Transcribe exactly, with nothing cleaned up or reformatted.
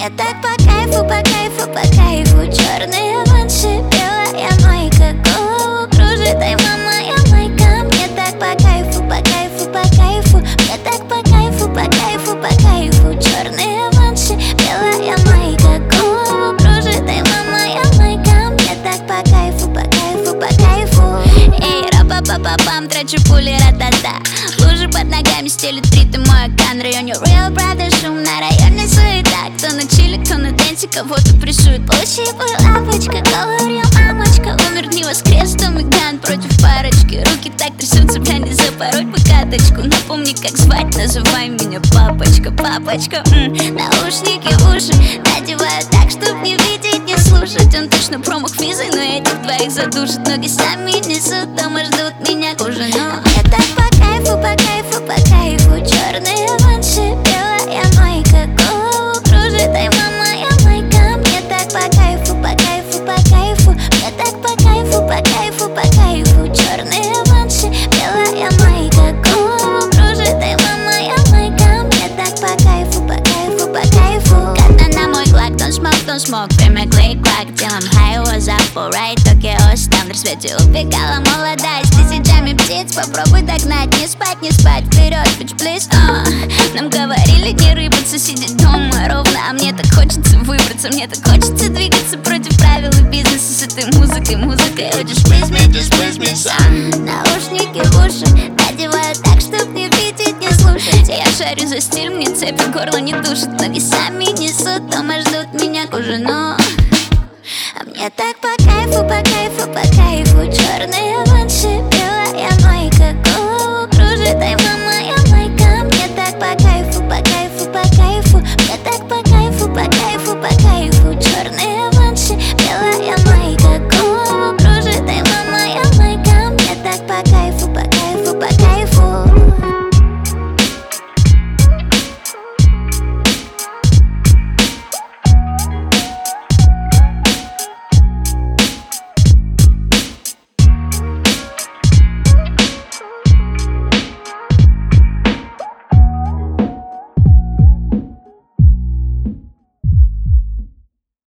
Мне так по кайфу, по кайфу, по кайфу. Черные ванши, белая майка, голову кружит, ай, мама, я майка. Мне так по кайфу, по кайфу, по кайфу. Мне так по кайфу, по кайфу, по кайфу. Черные ванши, белая майка, голову кружит, ай, мама, я майка. Мне так по кайфу, по кайфу, по кайфу. Эй, ра-па-па-па-пам, трачу пули, ра-та-та. Лужи под ногами стелит ритм, мой окан. В районе Real Brother, шум на районе суета. Кто на чиле, кто на тенте, кого-то прессует. Получи бы лапочка, говорил мамочка. Умер, не воскрес, Томиган против парочки. Руки так трясутся, бля, не запороть бы каточку. Напомни, как звать, называй меня папочка. Папочка, м-м, наушники в уши надеваю так, чтоб не видеть, не слушать. Он точно промах визы, но этих двоих задушит. Ноги сами несут, дома ждут меня к ужину. Мне так по кайфу, по кайфу, по кайфу. Черные ванши, белая майка, голову кружит, ай, мама, я майка. Мне так по кайфу, по кайфу, по кайфу. Мне так по кайфу, по кайфу, по кайфу. Черные ванши, белая майка, голову кружит, ай, мама, я майка. Мне так по кайфу, по кайфу, по кайфу. Катна на мой глак, don't smoke, don't smoke. Время клик-клак, делаем high, was up, alright, Токио, там в рассвете убегала молодая. С тысячами птиц, попробуй догнать. Не спать, не спать, вперед, bitch, please, uh. Нам говорили не рыбаться, сидеть дома ровно. А мне так хочется выбраться, мне так хочется двигаться против правил и бизнеса. С этой музыкой, музыкой, хочешь please me, just please me, son. Наушники в уши надеваю так, чтоб не видеть, не слушать. Я шарю за стиль, мне цепи горло не душит. Ноги сами несут, дома ждут меня к ужину. А мне так по кайфу, по кайфу.